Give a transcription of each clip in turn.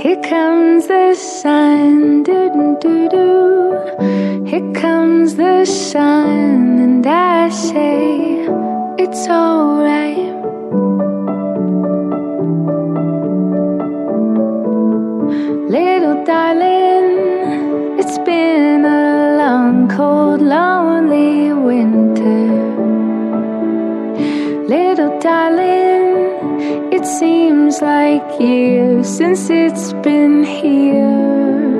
Here comes the sun, do-do-do-do. Here comes the sun, and I say it's alright. Little darling, it's been a long, cold, lonely winter. Little darling, it seems like years since it's been here.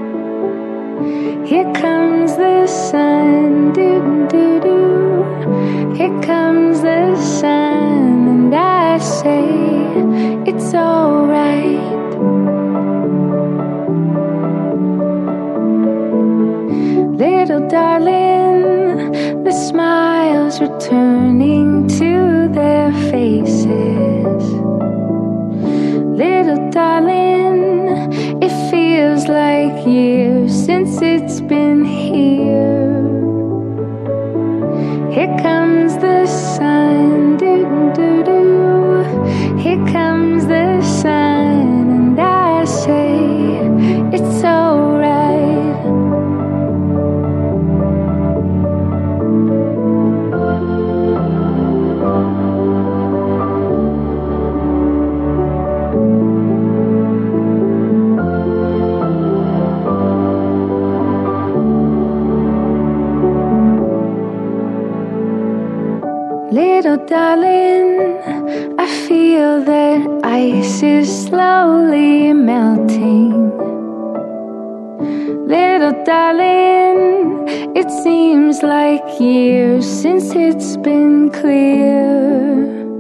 Here comes the sun, do-do-do. Here comes the sun, and I say it's alright. Little darling, the smiles returning to their faces. Little darling, it feels like years since it's been here. Here comes the sun, do-do-do. Here comes the sun, and I say it's alright. Little darling, I feel that ice is slowly melting. Little darling, it seems like years since it's been clear.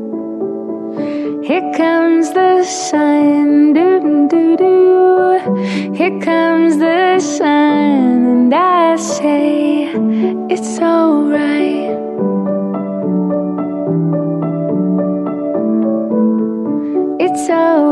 Here comes the sun, do-do-do. Here comes the sun, and I say it's alright. It's alright.